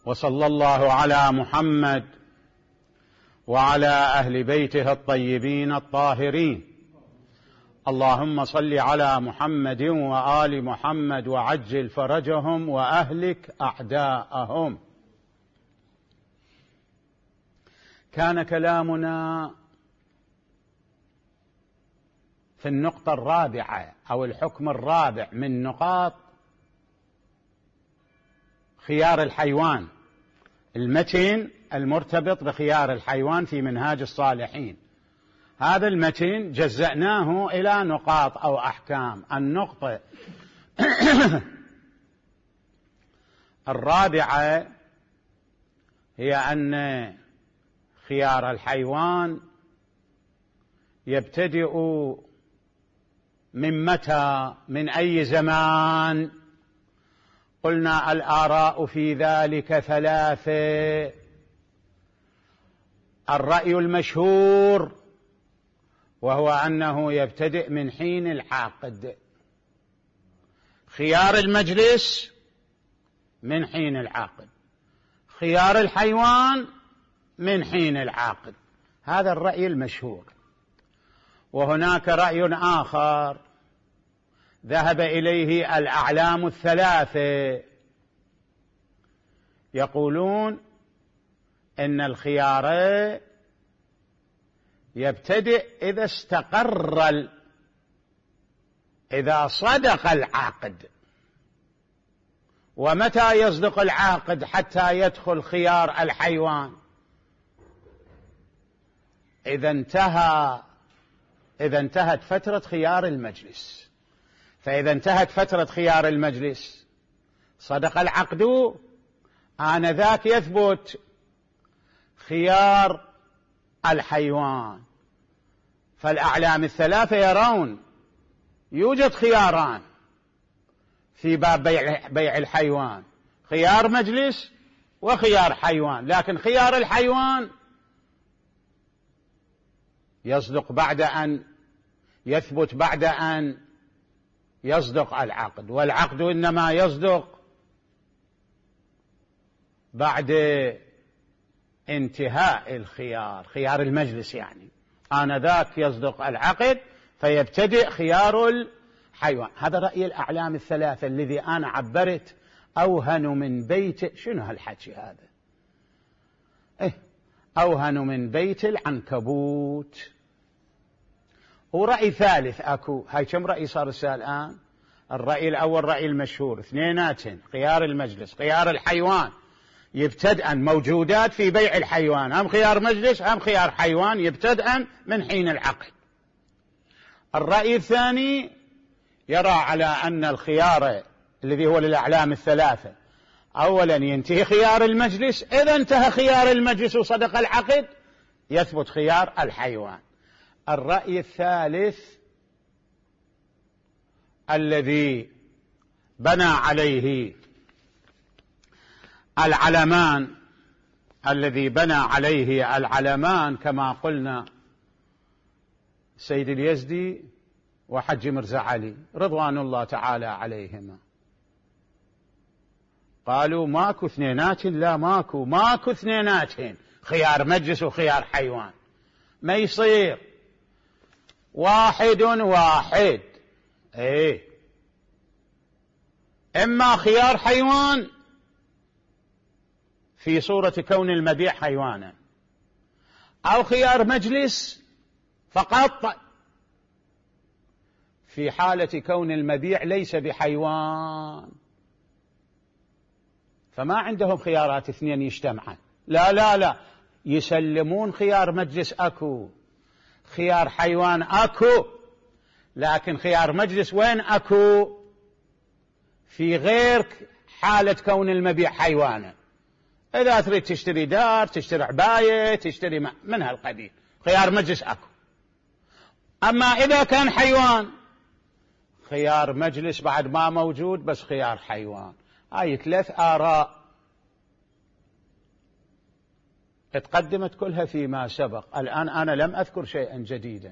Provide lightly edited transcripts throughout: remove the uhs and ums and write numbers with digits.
وصلى الله على محمد وعلى أهل بيته الطيبين الطاهرين. اللهم صل على محمد وآل محمد وعجل فرجهم وأهلك أعداءهم. كان كلامنا في النقطة الرابعة أو الحكم الرابع من نقاط خيار الحيوان، المتن المرتبط بخيار الحيوان في منهاج الصالحين. هذا المتن جزأناه إلى نقاط أو أحكام. النقطة الرابعة هي أن خيار الحيوان يبتدئ من متى، من أي زمان؟ قلنا الآراء في ذلك ثلاثة. الرأي المشهور وهو أنه يبتدئ من حين العقد. خيار المجلس من حين العقد، خيار الحيوان من حين العقد. هذا الرأي المشهور. وهناك رأي آخر ذهب إليه الأعلام الثلاثة، يقولون إن الخيار يبتدئ إذا استقر، إذا صدق العقد. ومتى يصدق العقد حتى يدخل خيار الحيوان؟ إذا انتهت فترة خيار المجلس. فإذا انتهت فترة خيار المجلس صدق العقد، آنذاك يثبت خيار الحيوان. فالأعلام الثلاثة يرون يوجد خياران في باب بيع الحيوان، خيار مجلس وخيار حيوان، لكن خيار الحيوان يصدق بعد أن يثبت، بعد أن يصدق العقد. والعقد إنما يصدق بعد انتهاء الخيار، خيار المجلس يعني، آنذاك يصدق العقد فيبتدئ خيار الحيوان. هذا رأي الأعلام الثلاثة الذي أنا عبرت أوهن من بيت. شنو هالحكي هذا؟ أوهن من بيت العنكبوت. ورأي ثالث أكو. هاي كم رأي صار الآن؟ الرأي الأول رأي المشهور، اثنيناتهم خيار المجلس خيار الحيوان يبتدأ موجودات في بيع الحيوان، هم خيار مجلس هم خيار حيوان يبتدأ من حين العقد. الرأي الثاني يرى على أن الخيار الذي هو للأعلام الثلاثة أولا ينتهي خيار المجلس، إذا انتهى خيار المجلس وصدق العقد يثبت خيار الحيوان. الرأي الثالث الذي بنى عليه العلمان، كما قلنا سيد اليزدي وحج مرزا علي رضوان الله تعالى عليهما، قالوا ماكو اثنينات. لا ماكو اثنيناتين، خيار مجلس وخيار حيوان، ما يصير واحد. إما خيار حيوان في صورة كون المبيع حيوانا، أو خيار مجلس فقط في حالة كون المبيع ليس بحيوان. فما عندهم خيارات اثنين يجتمعان، لا يسلمون خيار مجلس أكو، خيار حيوان أكو، لكن خيار مجلس وين أكو؟ في غير حالة كون المبيع حيوانا. إذا تريد تشتري دار، تشتري عباية، تشتري من هالقبيل، خيار مجلس أكو. أما إذا كان حيوان، خيار مجلس بعد ما موجود، بس خيار حيوان. هاي 3 آراء تقدمت كلها فيما سبق. الآن أنا لم أذكر شيئا جديدا،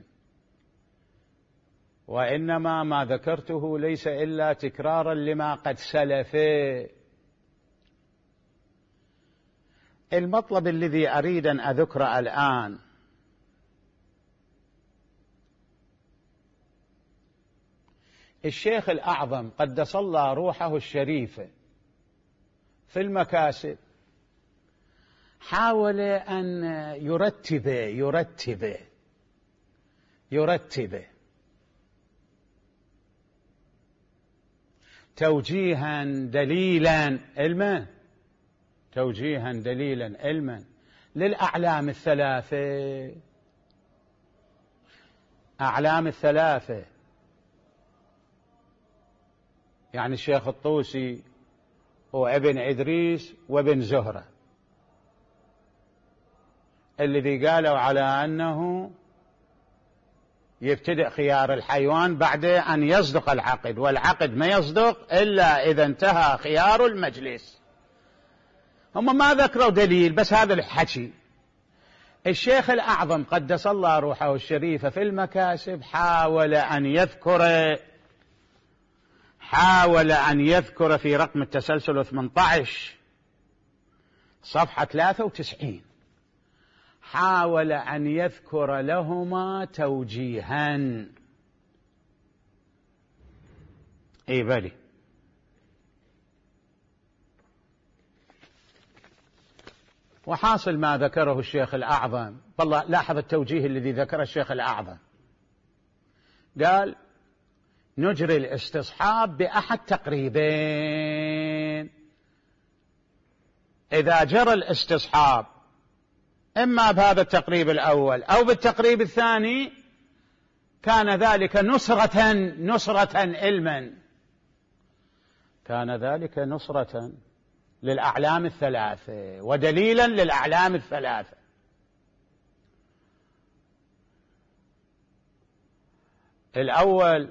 وإنما ما ذكرته ليس إلا تكرارا لما قد سلف. المطلب الذي أريد أن أذكره الآن الشيخ الأعظم قدس الله روحه الشريفة في المكاسب حاول أن يرتب توجيها دليلا علما للأعلام الثلاثة. أعلام الثلاثة يعني الشيخ الطوسي وابن إدريس وابن زهرة الذي قالوا على أنه يبتدئ خيار الحيوان بعد أن يصدق العقد، والعقد ما يصدق إلا إذا انتهى خيار المجلس. هم ما ذكروا دليل، بس هذا الحكي. الشيخ الأعظم قدس الله روحه الشريفة في المكاسب حاول أن يذكر في رقم التسلسل 18 صفحة 93 حاول أن يذكر لهما توجيها. بلي وحاصل ما ذكره الشيخ الأعظم، والله لاحظ التوجيه الذي ذكره الشيخ الأعظم، قال نجري الاستصحاب بأحد تقريبين. إذا جرى الاستصحاب إما بهذا التقريب الأول أو بالتقريب الثاني كان ذلك نصرة علما، كان ذلك نصرة للأعلام الثلاثة ودليلا للأعلام الثلاثة. الأول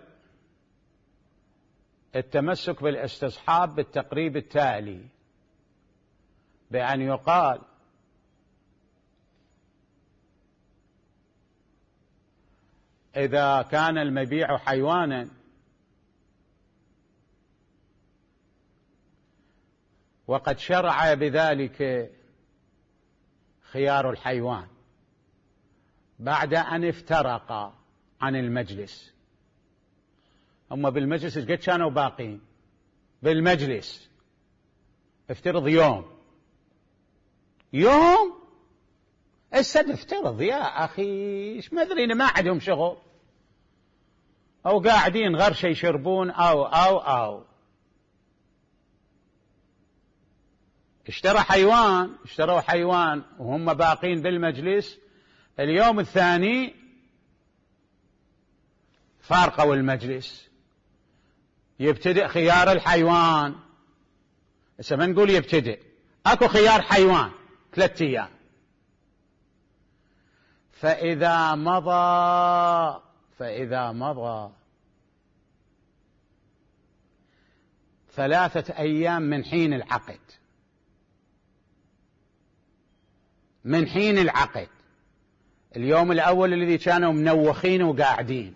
التمسك بالاستصحاب بالتقريب التالي، بأن يقال إذا كان المبيع حيوانا وقد شرع بذلك خيار الحيوان بعد أن افترق عن المجلس. هم بالمجلس قد كانوا باقين بالمجلس، افترض يوم السد، افترض يا أخي ايش مدري ما عندهم شغل أو قاعدين غرشة يشربون أو اشتروا حيوان وهم باقين بالمجلس، اليوم الثاني فارقوا المجلس، يبتدئ خيار الحيوان. هسه ما نقول يبتدئ، اكو خيار حيوان 3 أيام. فإذا مضى 3 أيام من حين العقد، اليوم الأول الذي كانوا منوخين وقاعدين،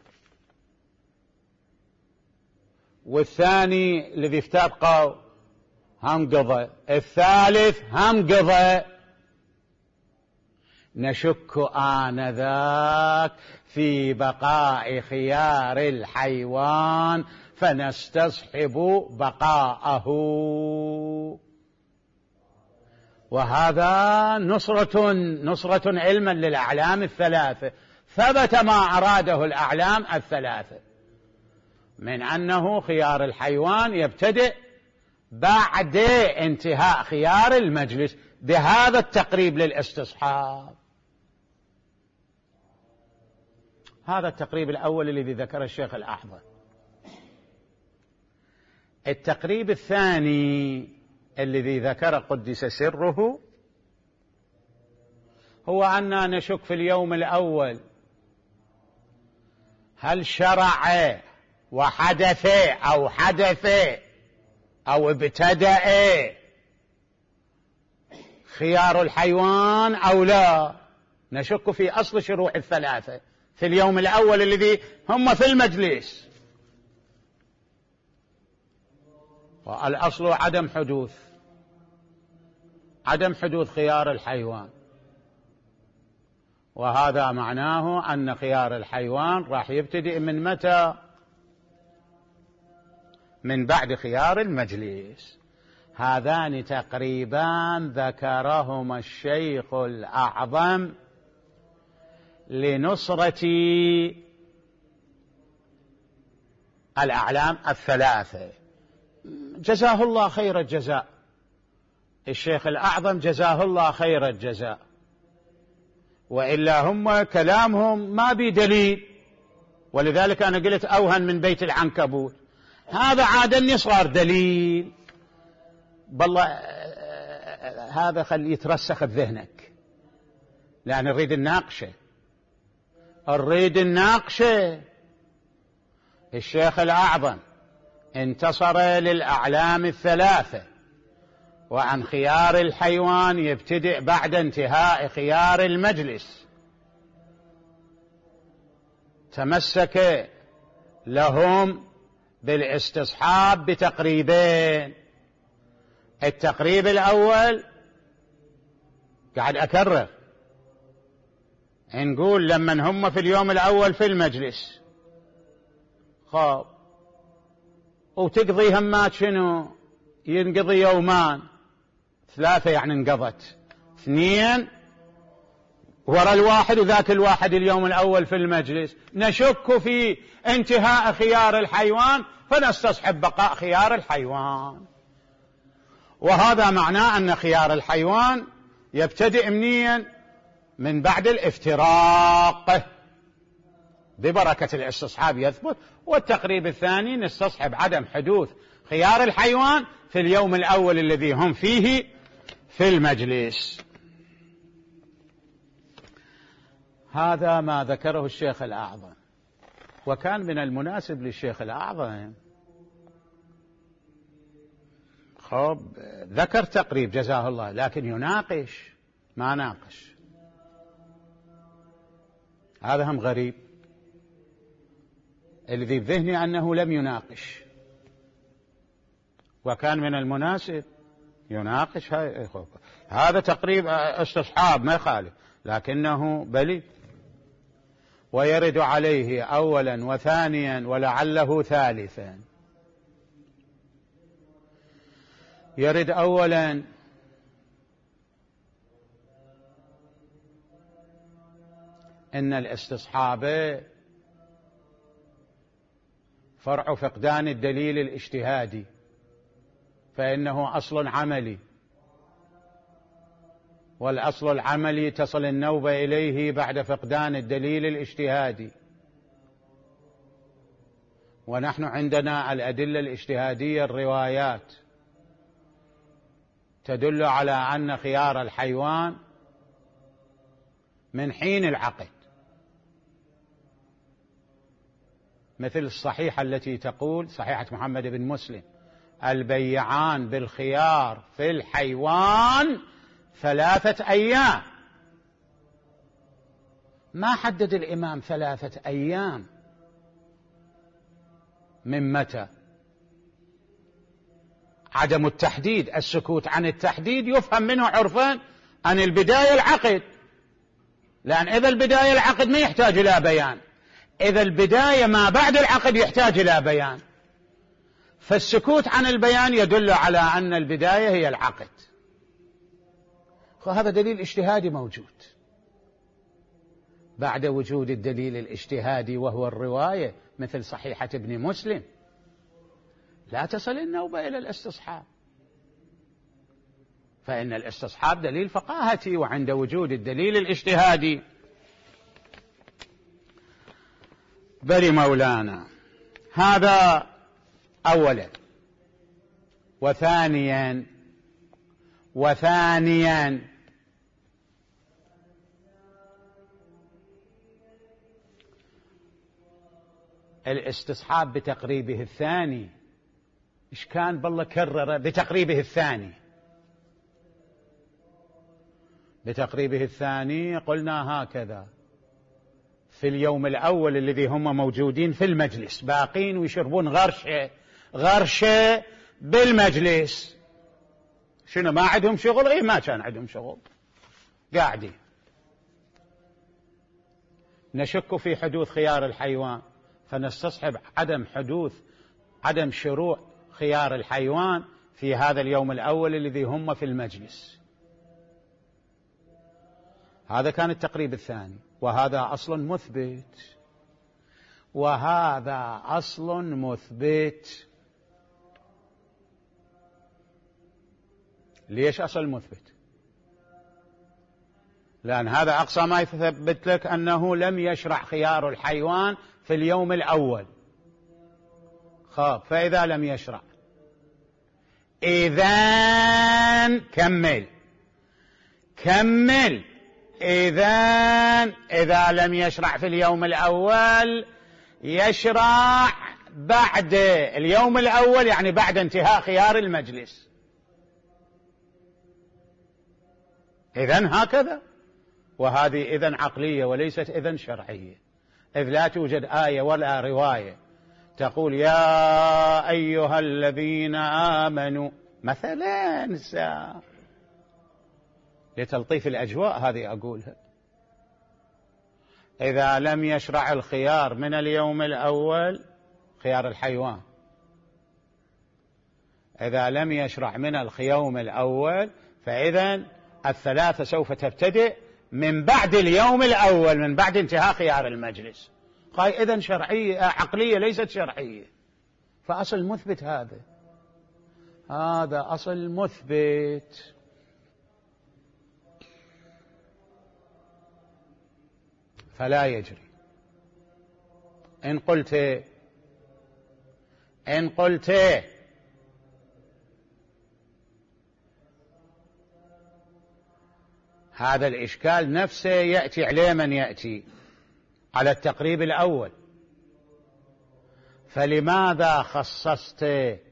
والثاني الذي افترقوا هم قضى، الثالث هم قضى، نشك آنذاك في بقاء خيار الحيوان فنستصحب بقاءه. وهذا نصرة علما للأعلام الثلاثة، ثبت ما أراده الأعلام الثلاثة من أنه خيار الحيوان يبتدئ بعد انتهاء خيار المجلس بهذا التقريب للاستصحاب. هذا التقريب الأول الذي ذكر الشيخ الأعظم. التقريب الثاني الذي ذكر قدس سره هو أننا نشك في اليوم الأول هل شرع وحدث أو ابتدأ خيار الحيوان أو لا. نشك في أصل شروع الثلاثة في اليوم الأول الذي هم في المجلس، والأصل عدم حدوث خيار الحيوان، وهذا معناه أن خيار الحيوان راح يبتدئ من متى؟ من بعد خيار المجلس. هذان تقريبان ذكرهما الشيخ الأعظم لنصرة الأعلام الثلاثة، جزاه الله خير الجزاء. الشيخ الأعظم جزاه الله خير الجزاء، وإلا هم كلامهم ما بدليل، ولذلك أنا قلت أوهن من بيت العنكبوت. هذا عادني صار دليل، بالله هذا خلي يترسخ بذهنك، لأن نريد الناقشة، نريد الناقشة. الشيخ الأعظم انتصر للأعلام الثلاثة، وعن خيار الحيوان يبتدئ بعد انتهاء خيار المجلس. تمسك لهم بالاستصحاب بتقريبين. التقريب الأول قاعد أكرر، نقول لمن هم في اليوم الأول في المجلس خاب وتقضي همات شنو؟ ينقضي يومان، 3 يعني انقضت، 2 وراء الواحد، وذاك الواحد اليوم الأول في المجلس. نشك في انتهاء خيار الحيوان فنستصحب بقاء خيار الحيوان، وهذا معناه أن خيار الحيوان يبتدئ منين؟ من بعد الافتراق، ببركة الاستصحاب يثبت. والتقريب الثاني نستصحب عدم حدوث خيار الحيوان في اليوم الأول الذي هم فيه في المجلس. هذا ما ذكره الشيخ الأعظم، وكان من المناسب للشيخ الأعظم ذكر تقريب جزاه الله، لكن يناقش ما ناقش. هذا هم غريب، الذي بذهني أنه لم يناقش، وكان من المناسب يناقش. هذا تقريب استصحاب ما يخالف، لكنه بلي ويرد عليه أولا وثانيا ولعله ثالثا. يرد أولا إن الاستصحاب فرع فقدان الدليل الاجتهادي، فإنه أصل عملي، والأصل العملي تصل النوبة إليه بعد فقدان الدليل الاجتهادي. ونحن عندنا الأدلة الاجتهادية الروايات تدل على أن خيار الحيوان من حين العقد، مثل الصحيحة التي تقول صحيحة محمد بن مسلم: البيعان بالخيار في الحيوان 3 أيام. ما حدد الإمام 3 أيام من متى؟ عدم التحديد، السكوت عن التحديد يفهم منه عرفان عن البداية العقد، لأن إذا البداية العقد ما يحتاج إلى بيان، إذا البداية ما بعد العقد يحتاج إلى بيان، فالسكوت عن البيان يدل على أن البداية هي العقد. وهذا دليل اجتهادي موجود. بعد وجود الدليل الاجتهادي وهو الرواية مثل صحيحة ابن مسلم لا تصل النوبة إلى الاستصحاب، فإن الاستصحاب دليل فقاهتي، وعند وجود الدليل الاجتهادي بل مولانا. هذا أولا. وثانيا الاستصحاب بتقريبه الثاني. إيش كان بالله كرر بتقريبه الثاني؟ بتقريبه الثاني قلنا هكذا: في اليوم الأول الذي هم موجودين في المجلس باقين ويشربون غرشة بالمجلس، شنو ما عندهم شغل؟ إيه ما كان عندهم شغل، قاعدين. نشك في حدوث خيار الحيوان، فنستصحب عدم شروع خيار الحيوان في هذا اليوم الأول الذي هم في المجلس. هذا كان التقريب الثاني، وهذا أصل مثبت، وهذا أصل مثبت. ليش أصل مثبت؟ لأن هذا أقصى ما يثبت لك أنه لم يشرع خيار الحيوان في اليوم الأول. فإذا لم يشرع، إذن كمل إذا لم يشرع في اليوم الأول يشرع بعد اليوم الأول، يعني بعد انتهاء خيار المجلس. إذن هكذا، وهذه إذن عقلية وليست إذن شرعية، إذ لا توجد آية ولا رواية تقول يا أيها الذين آمنوا مثلا. لتلطيف الأجواء هذه أقولها. إذا لم يشرع الخيار من اليوم الأول، خيار الحيوان، إذا لم يشرع من اليوم الأول، فإذن الثلاثة سوف تبتدئ من بعد اليوم الأول، من بعد انتهاء خيار المجلس. إذن شرعية عقلية ليست شرعية. فأصل مثبت، هذا أصل مثبت. فلا يجري. إن قلت هذا الإشكال نفسه يأتي عليه من يأتي على التقريب الأول، فلماذا خصصت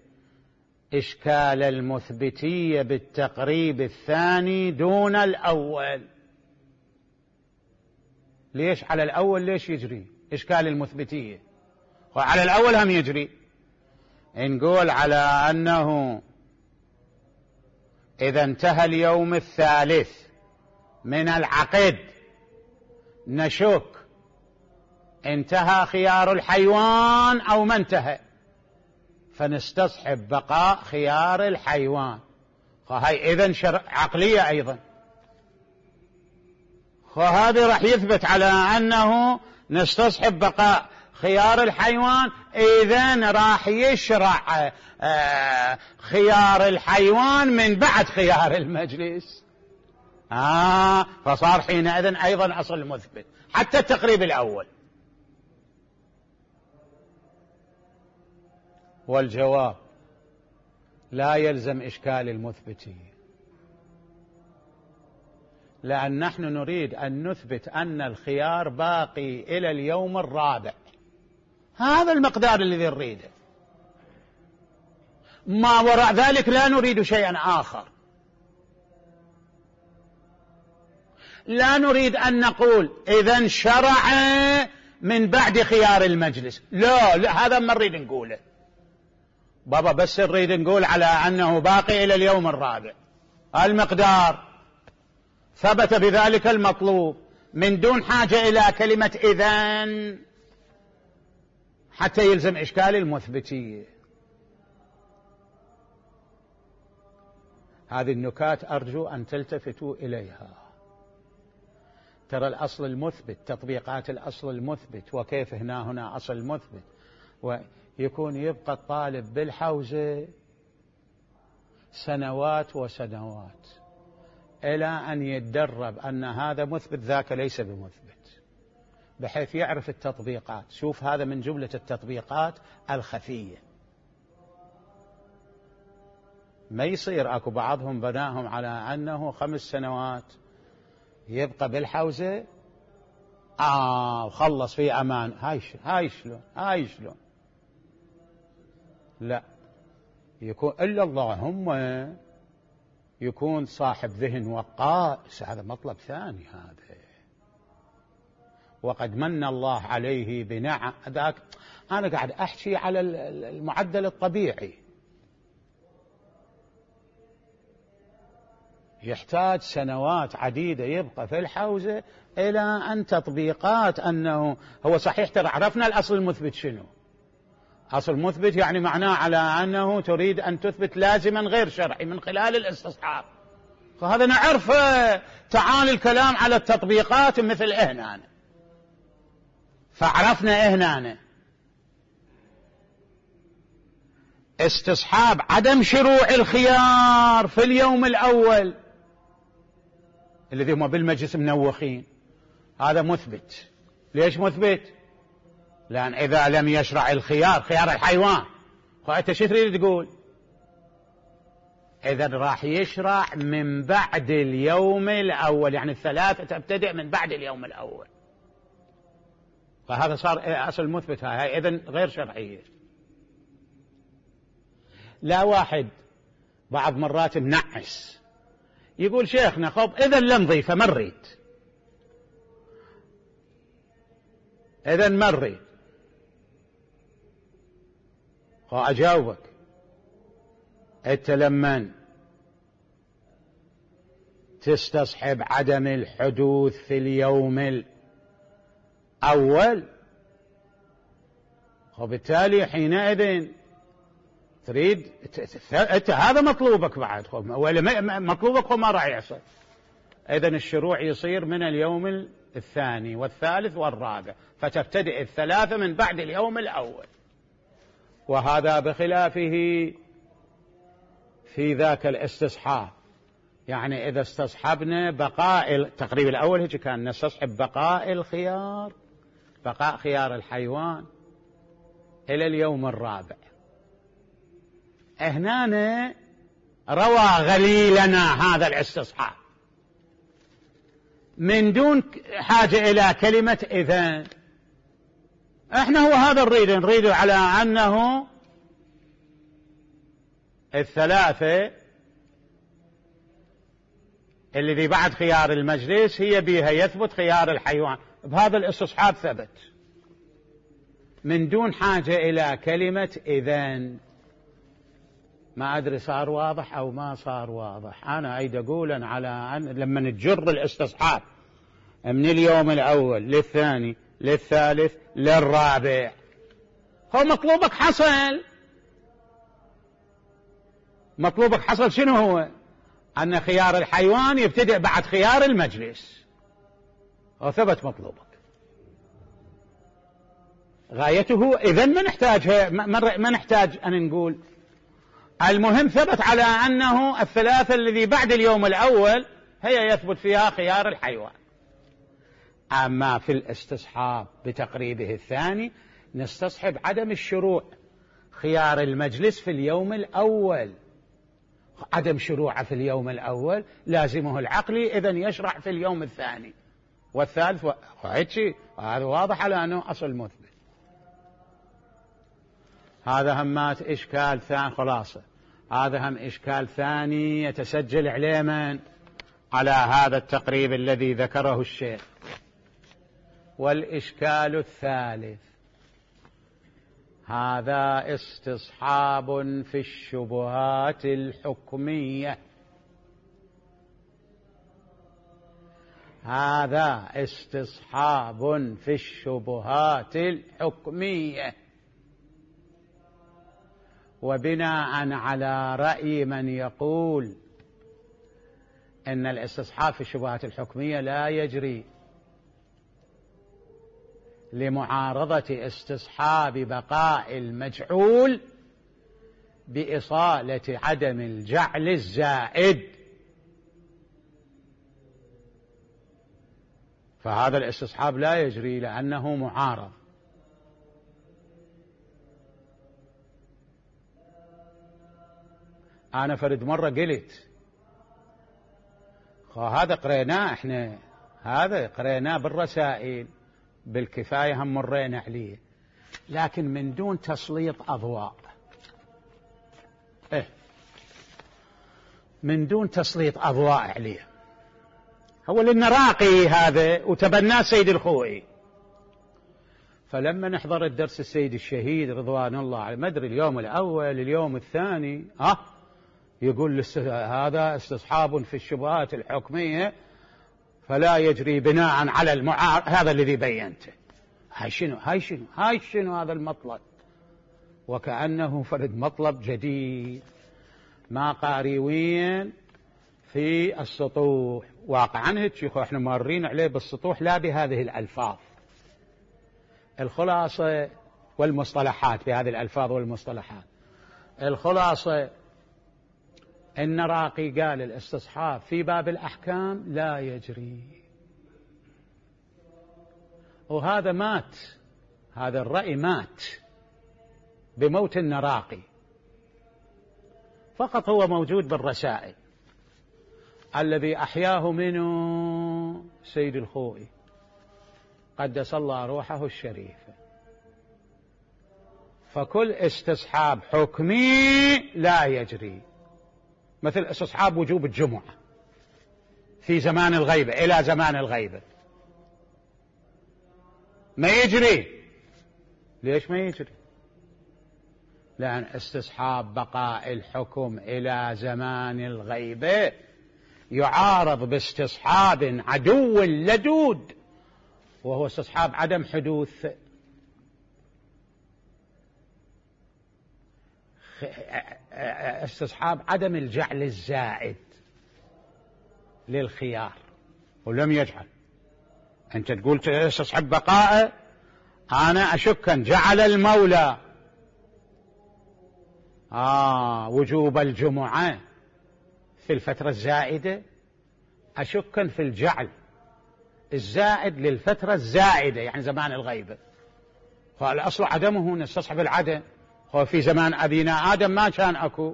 إشكال المثبتية بالتقريب الثاني دون الأول؟ ليش على الأول ليش يجري إشكال المثبتية، وعلى الأول هم يجري؟ نقول على أنه إذا انتهى اليوم الثالث من العقد نشك انتهى خيار الحيوان أو ما انتهى، فنستصحب بقاء خيار الحيوان. فهي إذن عقلية أيضا، وهذا راح يثبت على أنه نستصحب بقاء خيار الحيوان. إذن راح يشرع خيار الحيوان من بعد خيار المجلس. فصار حينئذ أيضا أصل مثبت حتى التقريب الأول. والجواب لا يلزم إشكال المثبتية، لأن نحن نريد أن نثبت أن الخيار باقي إلى اليوم الرابع. هذا المقدار الذي نريده، ما وراء ذلك لا نريد شيئا آخر. لا نريد أن نقول إذن شرع من بعد خيار المجلس، لا هذا ما نريد نقوله بابا، بس نريد نقول على أنه باقي إلى اليوم الرابع. المقدار ثبت بذلك المطلوب من دون حاجة إلى كلمة إذن حتى يلزم إشكال المثبتية. هذه النكات أرجو أن تلتفتوا إليها. ترى الأصل المثبت، تطبيقات الأصل المثبت، وكيف هنا أصل مثبت، ويكون يبقى الطالب بالحوزة سنوات وسنوات إلى أن يتدرب أن هذا مثبت ذاك ليس بمثبت، بحيث يعرف التطبيقات. شوف هذا من جملة التطبيقات الخفية. ما يصير أكو بعضهم بناهم على أنه 5 سنوات يبقى بالحوزة وخلص في أمان. هاي شلون لا يكون إلا اللهم يكون صاحب ذهن وقائس. هذا مطلب ثاني هذا. وقد من الله عليه بنعم. ذاك أنا قاعد أحكي على المعدل الطبيعي. يحتاج سنوات عديدة يبقى في الحوزة إلى أن تطبيقات أنه هو صحيح. ترى عرفنا الأصل المثبت شنو. أصل مثبت يعني معناه على أنه تريد أن تثبت لازما غير شرعي من خلال الاستصحاب، فهذا نعرف. تعال الكلام على التطبيقات مثل هنا، فعرفنا هنا استصحاب عدم شروع الخيار في اليوم الأول الذي هم بالمجلس منوخين، هذا مثبت. ليش مثبت؟ لأن إذا لم يشرع الخيار، خيار الحيوان، فأنت شو تريد تقول؟ إذا راح يشرع من بعد اليوم الأول، يعني الثلاثة تبتدئ من بعد اليوم الأول، فهذا صار أصل مثبت. هاي إذن غير شرعية. لا واحد بعض مرات منعس يقول شيخنا خب إذا لم ضيفة مريت، إذا مريت. أجاوبك، أنت لمن تستصحب عدم الحدوث في اليوم الأول، وبالتالي حينئذ تريد أنت هذا مطلوبك بعد، مطلوبك وما راح يحصل. إذن الشروع يصير من اليوم الثاني والثالث والرابع، فتبتدئ الثلاثة من بعد اليوم الأول. وهذا بخلافه في ذاك الاستصحاب، يعني إذا استصحبنا بقاء التقريب الأول هيك كان نستصحب بقاء الخيار، بقاء خيار الحيوان إلى اليوم الرابع. هنا روى غليلنا هذا الاستصحاب من دون حاجة إلى كلمة إذن. احنا هو هذا نريد على أنه الثلاثة الذي بعد خيار المجلس هي بها يثبت خيار الحيوان، بهذا الاستصحاب ثبت من دون حاجة إلى كلمة إذن. ما أدري صار واضح أو ما صار واضح. أنا أيد أقول على أن لما نجر الاستصحاب من اليوم الأول للثاني للثالث للرابع، هو مطلوبك حصل. مطلوبك حصل شنو هو؟ أن خيار الحيوان يبتدئ بعد خيار المجلس، وثبت مطلوبك. غايته إذن ما نحتاج أن نقول. المهم ثبت على أنه الثلاثة الذي بعد اليوم الأول هي يثبت فيها خيار الحيوان. أما في الاستصحاب بتقريبه الثاني نستصحب عدم الشروع خيار المجلس في اليوم الأول. عدم شروعه في اليوم الأول لازمه العقلي، إذن يشرع في اليوم الثاني والثالث هذا واضح على أنه أصل مثبت. هذا همات إشكال ثاني، خلاصة هذا هم إشكال ثاني يتسجل عليه من على هذا التقريب الذي ذكره الشيخ. والإشكال الثالث هذا استصحاب في الشبهات الحكمية. هذا استصحاب في الشبهات الحكمية، وبناء على رأي من يقول إن الاستصحاب في الشبهات الحكمية لا يجري لمعارضة استصحاب بقاء المجعول بإصالة عدم الجعل الزائد، فهذا الاستصحاب لا يجري لأنه معارض. أنا فرد مرة قلت هذا قريناه احنا، هذا قريناه بالرسائل بالكفاية هم مرينا عليه، لكن من دون تسليط أضواء. من دون تسليط أضواء عليه. هو لأنه راقي هذا وتبناه سيد الخوئي، فلما نحضر الدرس السيد الشهيد رضوان الله عليه، ما أدري اليوم الأول اليوم الثاني يقول هذا استصحاب في الشبهات الحكمية فلا يجري بناء على المعارض. هذا الذي بينته. هاي شنو هذا المطلب؟ وكأنه فرد مطلب جديد ما قاري وين في السطوح. واقعا هيك احنا مارين عليه بالسطوح لا بهذه الألفاظ. الخلاصة والمصطلحات بهذه الألفاظ والمصطلحات. الخلاصة إن راقي قال الاستصحاب في باب الأحكام لا يجري، وهذا مات، هذا الرأي مات بموت النراقي، فقط هو موجود بالرسائل. الذي أحياه منه سيد الخوئي قدس الله روحه الشريفة. فكل استصحاب حكمي لا يجري، مثل استصحاب وجوب الجمعة في زمان الغيبة إلى زمان الغيبة ما يجري. ليش ما يجري؟ لأن استصحاب بقاء الحكم إلى زمان الغيبة يعارض باستصحاب عدو لدود، وهو استصحاب عدم حدوث. استصحاب عدم الجعل الزائد للخيار ولم يجعل. أنت تقول استصحاب بقاء، أنا أشك أن جعل المولى وجوب الجمعة في الفترة الزائدة، أشك في الجعل الزائد للفترة الزائدة يعني زمان الغيبة. فالأصل عدمه نستصحب العدم. هو في زمان أبينا آدم ما كان أكو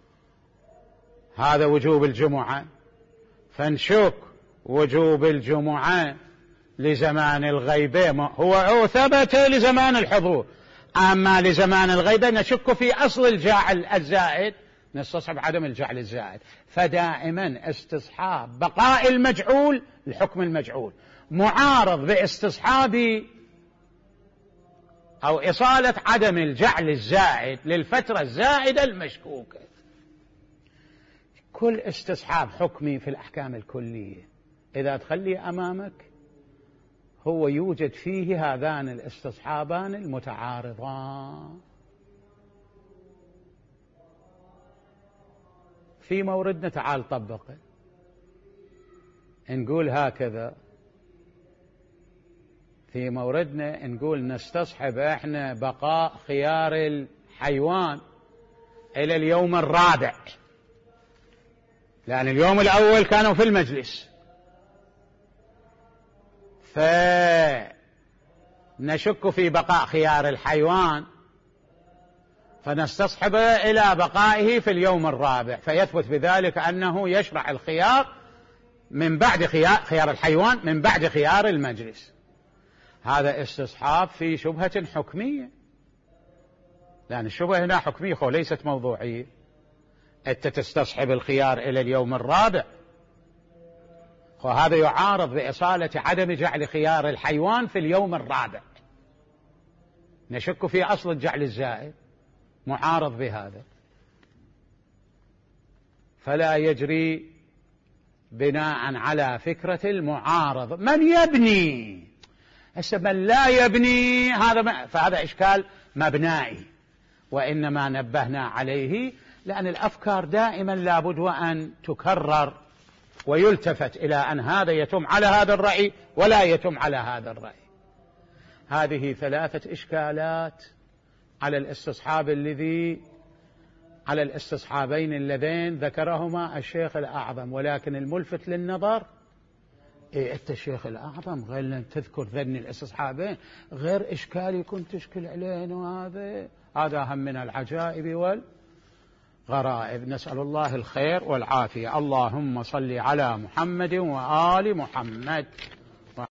هذا وجوب الجمعة، فنشك وجوب الجمعة لزمان الغيبة هو ثبت لزمان الحضور، أما لزمان الغيبة نشك في أصل الجعل الزائد نستصحب عدم الجعل الزائد. فدائما استصحاب بقاء المجعول الحكم المجعول معارض باستصحاب أو إصالة عدم الجعل الزائد للفترة الزائدة المشكوكة. كل استصحاب حكمي في الأحكام الكلية إذا تخلي أمامك هو يوجد فيه هذان الاستصحابان المتعارضان. في موردنا تعال طبقه، نقول هكذا في موردنا نقول نستصحب احنا بقاء خيار الحيوان الى اليوم الرابع، لأن اليوم الأول كانوا في المجلس، فنشك في بقاء خيار الحيوان فنستصحبه إلى بقائه في اليوم الرابع، فيثبت بذلك أنه يشرع الخيار من بعد خيار الحيوان من بعد خيار المجلس. هذا استصحاب في شبهة حكمية، لأن الشبهة هنا حكمية وليست موضوعية. أنت تستصحب الخيار إلى اليوم الرابع، وهذا يعارض بإصالة عدم جعل خيار الحيوان في اليوم الرابع. نشك في أصل الجعل الزائد معارض بهذا، فلا يجري بناء على فكرة المعارض. من يبني من لا يبني فهذا إشكال مبنائي، وإنما نبهنا عليه لأن الأفكار دائما لابد وأن تكرر ويلتفت إلى أن هذا يتم على هذا الرأي ولا يتم على هذا الرأي. هذه 3 إشكالات على الاستصحابين اللذين ذكرهما الشيخ الأعظم، ولكن الملفت للنظر أنت الشيخ الأعظم غير لن تذكر ذن الاستصحابين غير إشكال يكون تشكل علينا، هذا هم من العجائب والغرائب. نسأل الله الخير والعافية. اللهم صل على محمد وآل محمد.